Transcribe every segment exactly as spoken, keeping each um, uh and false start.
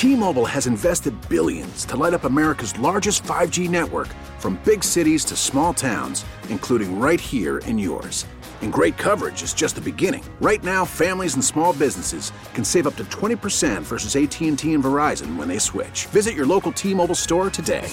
T-Mobile has invested billions to light up America's largest five G network, from big cities to small towns, including right here in yours. And great coverage is just the beginning. Right now, families and small businesses can save up to twenty percent versus A T and T and Verizon when they switch. Visit your local T-Mobile store today.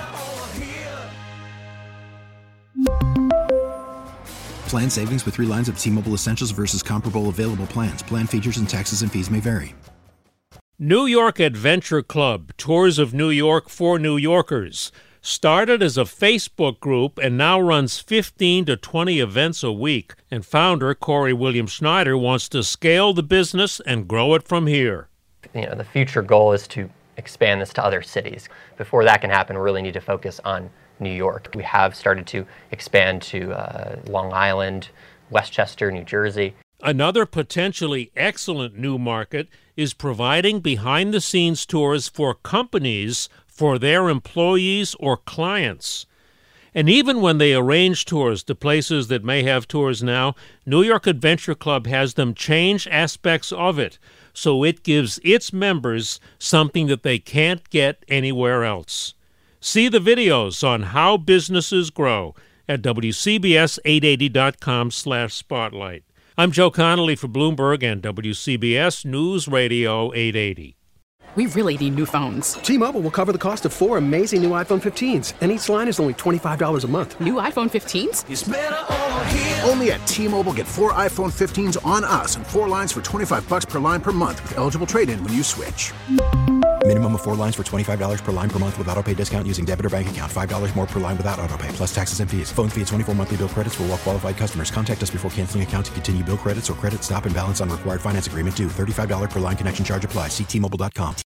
Plan savings with three lines of T-Mobile Essentials versus comparable available plans. Plan features and taxes and fees may vary. New York Adventure Club, Tours of New York for New Yorkers, started as a Facebook group and now runs fifteen to twenty events a week. And founder Corey Williams Schneider wants to scale the business and grow it from here. You know, the future goal is to expand this to other cities. Before that can happen, we really need to focus on New York. We have started to expand to uh, Long Island, Westchester, New Jersey. Another potentially excellent new market is providing behind-the-scenes tours for companies for their employees or clients. And even when they arrange tours to places that may have tours now, New York Adventure Club has them change aspects of it so it gives its members something that they can't get anywhere else. See the videos on how businesses grow at W C B S eight eighty dot com slash spotlight. I'm Joe Connolly for Bloomberg and W C B S News Radio eight eighty. We really need new phones. T-Mobile will cover the cost of four amazing new iPhone fifteens, and each line is only twenty-five dollars a month. New iPhone fifteens? It's better over here. Only at T-Mobile, get four iPhone fifteens on us and four lines for twenty-five dollars per line per month with eligible trade-in when you switch. Minimum of four lines for twenty-five dollars per line per month with autopay discount using debit or bank account. five dollars more per line without autopay, plus taxes and fees. Phone fee at twenty-four monthly bill credits for well-qualified customers. Contact us before canceling account to continue bill credits or credit stop and balance on required finance agreement due. thirty-five dollars per line connection charge applies. See T Mobile dot com.